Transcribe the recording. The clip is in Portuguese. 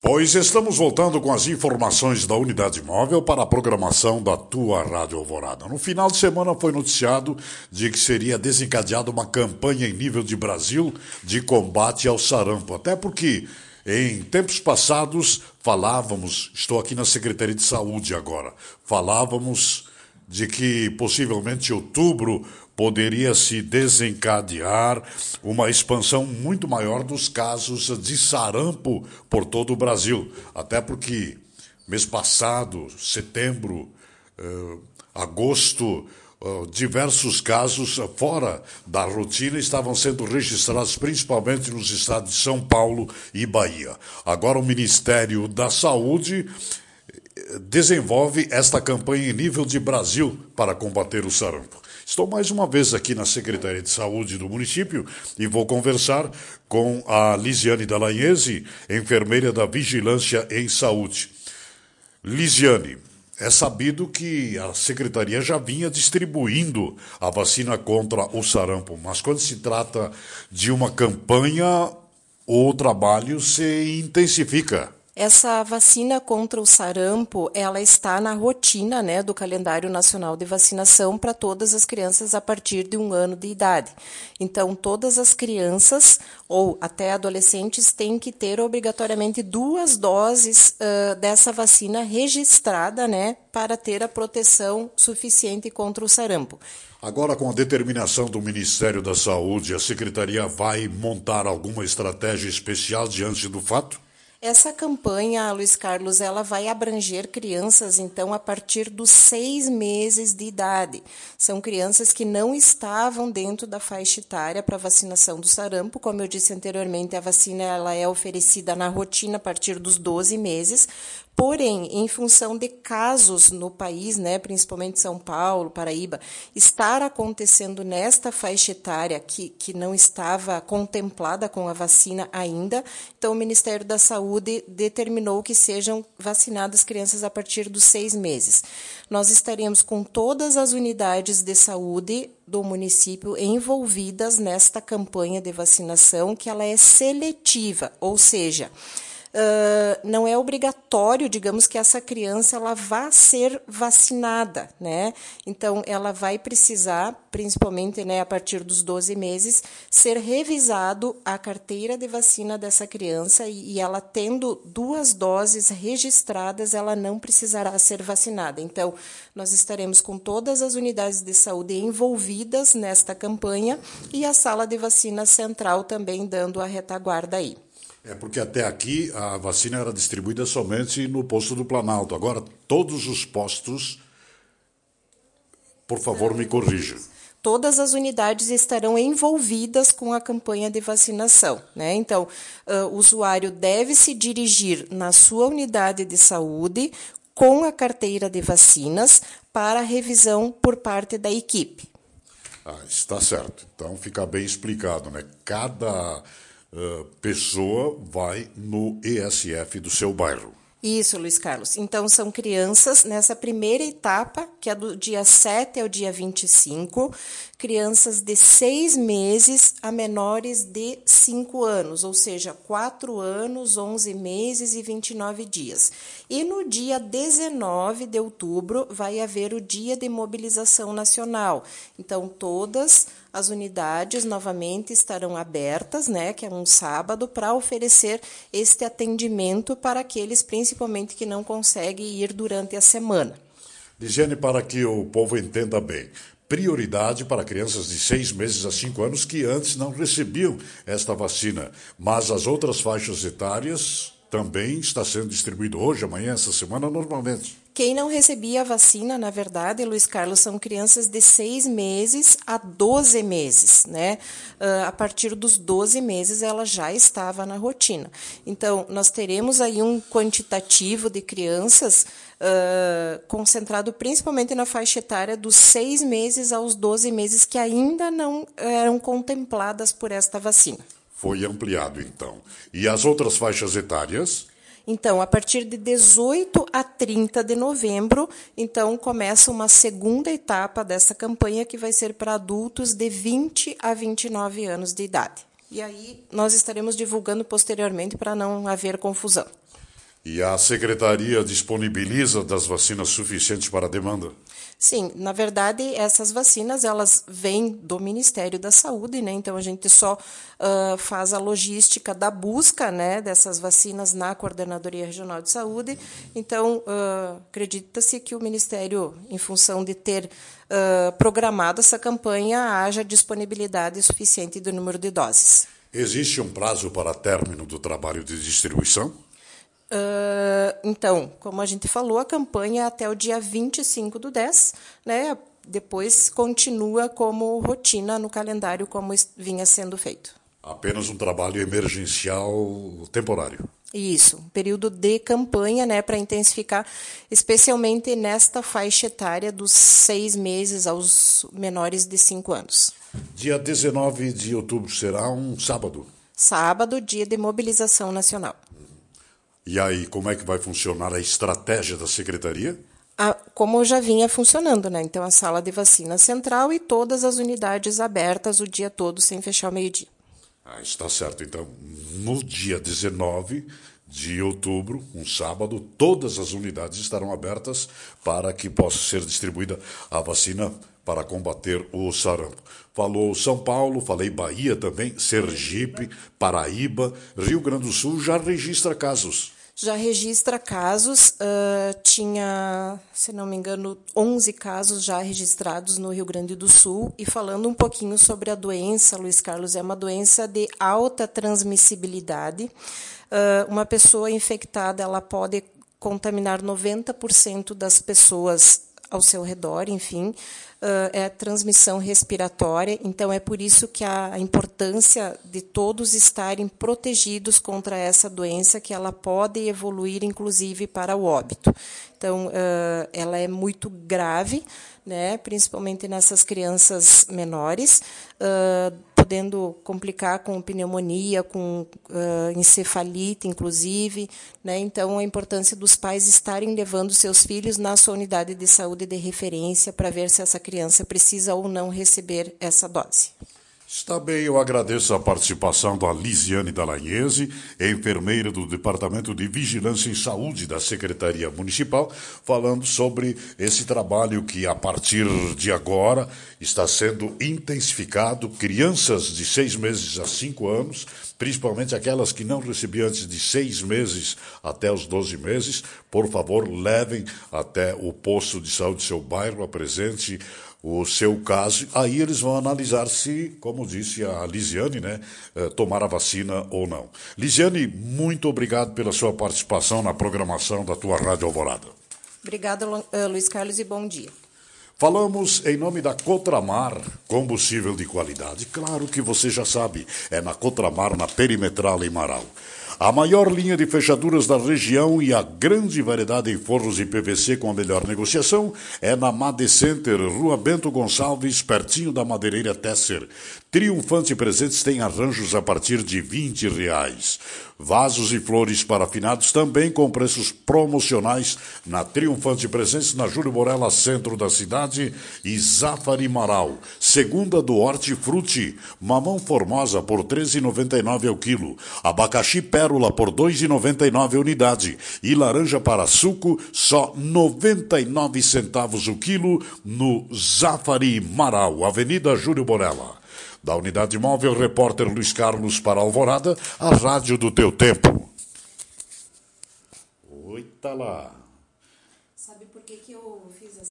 Pois estamos voltando com as informações da unidade móvel para a programação da tua Rádio Alvorada. No final de semana foi noticiado de que seria desencadeada uma campanha em nível de Brasil de combate ao sarampo. Até porque em tempos passados falávamos, estou aqui na Secretaria de Saúde agora, falávamos de que possivelmente em outubro poderia se desencadear uma expansão muito maior dos casos de sarampo por todo o Brasil. Até porque mês passado, setembro, agosto, diversos casos fora da rotina estavam sendo registrados principalmente nos estados de São Paulo e Bahia. Agora o Ministério da Saúde desenvolve esta campanha em nível de Brasil para combater o sarampo. Estou mais uma vez aqui na Secretaria de Saúde do município e vou conversar com a Lisiane Dallagnese, enfermeira da Vigilância em Saúde. Lisiane, é sabido que a Secretaria já vinha distribuindo a vacina contra o sarampo, mas quando se trata de uma campanha, o trabalho se intensifica. Essa vacina contra o sarampo, ela está na rotina, do calendário nacional de vacinação para todas as crianças a partir de 1 ano de idade. Então, todas as crianças ou até adolescentes têm que ter obrigatoriamente 2 doses dessa vacina registrada, para ter a proteção suficiente contra o sarampo. Agora, com a determinação do Ministério da Saúde, a Secretaria vai montar alguma estratégia especial diante do fato? Essa campanha, Luiz Carlos, ela vai abranger crianças, então, a partir dos 6 meses de idade. São crianças que não estavam dentro da faixa etária para vacinação do sarampo. Como eu disse anteriormente, a vacina ela é oferecida na rotina a partir dos 12 meses. Porém, em função de casos no país, principalmente São Paulo, Paraíba, estar acontecendo nesta faixa etária que não estava contemplada com a vacina ainda, então o Ministério da Saúde determinou que sejam vacinadas crianças a partir dos 6 meses. Nós estaremos com todas as unidades de saúde do município envolvidas nesta campanha de vacinação, que ela é seletiva, ou seja, não é obrigatório, digamos, que essa criança ela vá ser vacinada, Então, ela vai precisar, principalmente, a partir dos 12 meses, ser revisado a carteira de vacina dessa criança e ela tendo 2 doses registradas, ela não precisará ser vacinada. Então, nós estaremos com todas as unidades de saúde envolvidas nesta campanha e a sala de vacina central também dando a retaguarda aí. É porque até aqui a vacina era distribuída somente no posto do Planalto. Agora, todos os postos, por favor, me corrija. Todas as unidades estarão envolvidas com a campanha de vacinação, Então, o usuário deve se dirigir na sua unidade de saúde com a carteira de vacinas para revisão por parte da equipe. Está certo. Então, fica bem explicado, Cada pessoa vai no ESF do seu bairro. Isso, Luiz Carlos. Então, são crianças nessa primeira etapa, que é do dia 7 ao dia 25, crianças de 6 meses a menores de 5 anos, ou seja, 4 anos, 11 meses e 29 dias. E no dia 19 de outubro vai haver o Dia de Mobilização Nacional. Então, todas as unidades novamente estarão abertas, que é um sábado, para oferecer este atendimento para aqueles, principalmente, que não conseguem ir durante a semana. Lisiane, para que o povo entenda bem, prioridade para crianças de 6 meses a 5 anos que antes não recebiam esta vacina, mas as outras faixas etárias também está sendo distribuído hoje, amanhã, essa semana, normalmente. Quem não recebia a vacina, na verdade, Luiz Carlos, são crianças de 6 meses a 12 meses, A partir dos 12 meses, ela já estava na rotina. Então, nós teremos aí um quantitativo de crianças concentrado principalmente na faixa etária dos 6 meses aos 12 meses, que ainda não eram contempladas por esta vacina. Foi ampliado, então. E as outras faixas etárias? Então, a partir de 18 a 30 de novembro, então, começa uma segunda etapa dessa campanha, que vai ser para adultos de 20 a 29 anos de idade. E aí, nós estaremos divulgando posteriormente para não haver confusão. E a secretaria disponibiliza das vacinas suficientes para a demanda? Sim, na verdade, essas vacinas, elas vêm do Ministério da Saúde, né? Então, a gente só faz a logística da busca, né, dessas vacinas na Coordenadoria Regional de Saúde. Então, acredita-se que o Ministério, em função de ter programado essa campanha, haja disponibilidade suficiente do número de doses. Existe um prazo para término do trabalho de distribuição? Então, como a gente falou, a campanha é até o dia 25/10, né? Depois continua como rotina no calendário, como vinha sendo feito. Apenas um trabalho emergencial temporário. Isso, um período de campanha, né, para intensificar, especialmente nesta faixa etária dos 6 meses aos menores de 5 anos. Dia 19 de outubro será um sábado. Sábado, dia de mobilização nacional. E aí, como é que vai funcionar a estratégia da secretaria? Como já vinha funcionando, né? Então, a sala de vacina central e todas as unidades abertas o dia todo, sem fechar o meio-dia. Está certo. Então, no dia 19 de outubro, um sábado, todas as unidades estarão abertas para que possa ser distribuída a vacina para combater o sarampo. Falou São Paulo, falei Bahia também, Sergipe, Paraíba, Rio Grande do Sul já registra casos. Já registra casos, tinha, se não me engano, 11 casos já registrados no Rio Grande do Sul. E falando um pouquinho sobre a doença, Luiz Carlos, é uma doença de alta transmissibilidade. Uma pessoa infectada, ela pode contaminar 90% das pessoas ao seu redor, enfim, é transmissão respiratória, então é por isso que a importância de todos estarem protegidos contra essa doença, que ela pode evoluir, inclusive, para o óbito. Então, ela é muito grave, né, principalmente nessas crianças menores, podendo complicar com pneumonia, com encefalite, inclusive, né? Então, a importância dos pais estarem levando seus filhos na sua unidade de saúde de referência para ver se essa criança precisa ou não receber essa dose. Está bem, eu agradeço a participação da Lisiane Dallagnese, enfermeira do Departamento de Vigilância em Saúde da Secretaria Municipal, falando sobre esse trabalho que, a partir de agora, está sendo intensificado. Crianças de 6 meses a 5 anos, principalmente aquelas que não recebiam antes de 6 meses até os 12 meses, por favor, levem até o posto de saúde do seu bairro, apresente o seu caso, aí eles vão analisar se, como disse a Lisiane, né, tomar a vacina ou não. Lisiane, muito obrigado pela sua participação na programação da tua Rádio Alvorada. Obrigada, Luiz Carlos, e bom dia. Falamos em nome da Cotramar, combustível de qualidade. Claro que você já sabe, é na Cotramar, na Perimetral, em Marau. A maior linha de fechaduras da região e a grande variedade em forros e PVC com a melhor negociação é na Made Center, Rua Bento Gonçalves, pertinho da Madeireira Tesser. Triunfante Presentes tem arranjos a partir de R$20. Vasos e flores para finados também com preços promocionais na Triunfante Presentes, na Júlio Borella, centro da cidade, e Zafari Marau. Segunda do Hortifruti, mamão formosa por R$ 13,99 ao quilo. Abacaxi pérola por R$ 2,99 a unidade. E laranja para suco, só 99 centavos o quilo no Zafari Marau, Avenida Júlio Borella. Da Unidade Móvel, repórter Luiz Carlos para Alvorada, a rádio do teu tempo. Oita lá. Sabe por que eu fiz